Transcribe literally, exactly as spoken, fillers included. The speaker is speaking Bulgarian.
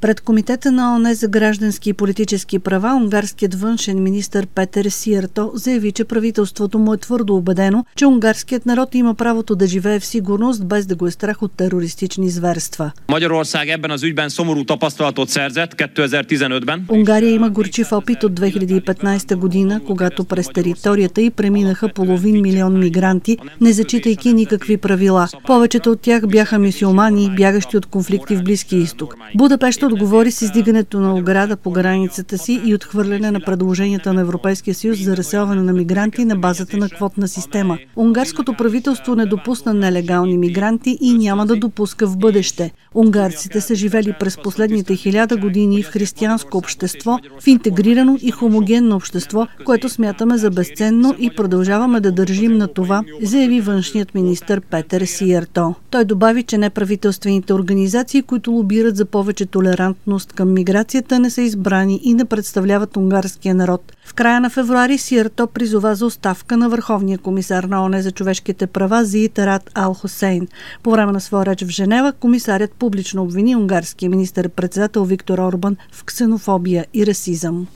Пред Комитета на ООН за граждански и политически права унгарският външен министър Петер Сиерто заяви, че правителството му е твърдо убедено, че унгарският народ има правото да живее в сигурност, без да го е страх от терористични зверства. Унгария има горчив опит от две хиляди и петнадесета година, когато през територията й преминаха половин милион мигранти, не зачитайки никакви правила. Повечето от тях бяха мюсюлмани, бягащи от конфликти в Близкия изток. Будапеща отговори с издигането на ограда по границата си и отхвърляне на предложенията на Европейския съюз за разселване на мигранти на базата на квотна система. Унгарското правителство не допусна нелегални мигранти и няма да допуска в бъдеще. Унгарците са живели през последните хиляда години в християнско общество, в интегрирано и хомогенно общество, което смятаме за безценно и продължаваме да държим на това, заяви външният министър Петер Сиерто. Той добави, че неправителствените организации, които лобират за повече толерантност към миграцията, не са избрани и не представляват унгарския народ. В края на февруари Сиерто призова за оставка на върховния комисар на ООН за човешките права Зиид Раад Ал Хусейн. По време на своя реч в Женева, комисарят публично обвини унгарския министър-председател Виктор Орбан в ксенофобия и расизъм.